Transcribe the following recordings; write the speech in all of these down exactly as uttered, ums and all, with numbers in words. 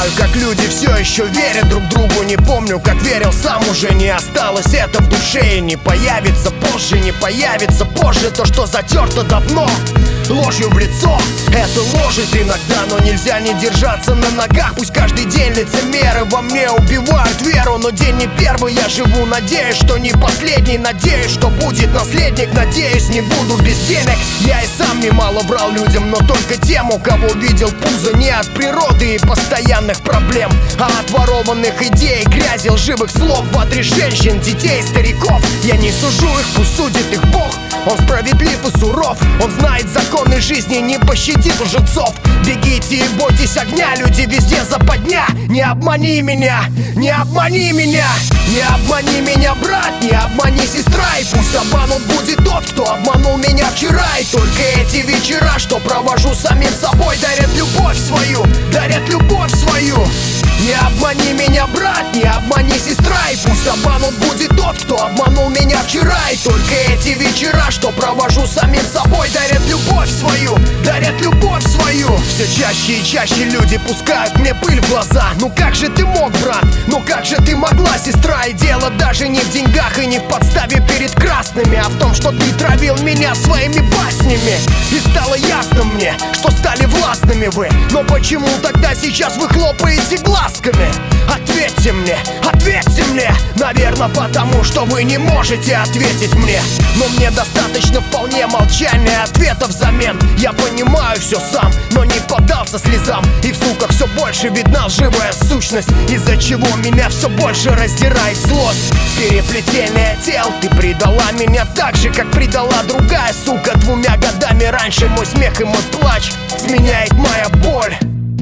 знаю, как люди все еще верят друг другу. Не помню, как верил сам, уже не осталось это в душе. И не появится позже, не появится позже то, что затерто давно ложью в лицо. Это ложит иногда, но нельзя не держаться на ногах. Пусть каждый день лицемеры во мне убивают веру, но день не первый, я живу, надеюсь, что не последний. Надеюсь, что будет наследник, надеюсь, не буду без денег. Я и сам немало брал людям, но только тем, у кого видел пузо не от природы и постоянных проблем, а от ворованных идей, грязи, лживых слов в адрес женщин, детей, стариков. Я не сужу их, пусть судит их Бог. Он справедлив и суров, он знает законы жизни, не пощадит лжецов. Бегите и бойтесь огня, люди везде западня. Не обмани меня, не обмани меня, не обмани меня, брат, не обмани, сестра. И пусть обманут будет тот, кто обманул меня вчера. И только эти вечера, что провожу самим собой, дарят любовь свою, дарят любовь свою. Не обмани меня, брат, не обмани, сестра. И пусть обманут будет тот, кто обманул меня вчера. И только эти вечера, что провожу самим собой, дарят любовь свою, дарят любовь свою. Все чаще и чаще люди пускают мне пыль в глаза. Ну как же ты мог, брат, ну как же ты могла, сестра? И дело даже не в деньгах и не в подставе перед красными, а в том, что ты травил меня своими баснями. И стало ясно мне, что стали властными вы. Но почему тогда сейчас вы хлопаете глазками? Ответьте мне, ответьте мне. Наверное, потому что вы не можете ответить мне. Но мне достаточно вполне молчания ответа взамен. Я понимаю все сам, но не поддался слезам. И в суках все больше видна лживая сущность, из-за чего меня все больше раздирает злость. Переплетение тел, ты предала меня так же, как предала другая сука двумя годами раньше. Мой смех и мой плач сменяет моя боль.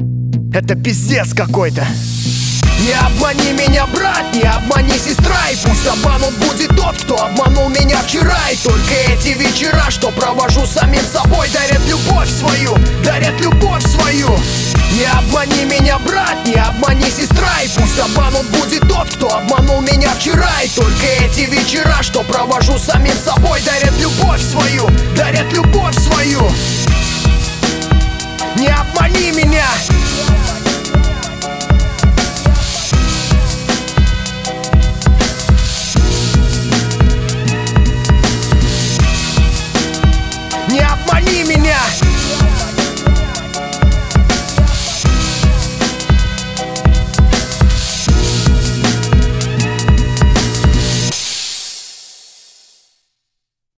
Это пиздец какой-то. Не обмани меня, брат, не обмани, сестра. И пусть обманут будет тот, кто обманул меня вчера. И только эти вечера, что провожу самим собой, дарят любовь свою, дарят любовь свою. Не обмани меня, брат, не обмани, сестра. И пусть обманут будет тот, кто обманул меня вчера. И только эти вечера, что провожу самим собой, дарят любовь свою, дарят любовь свою. Не обмани меня.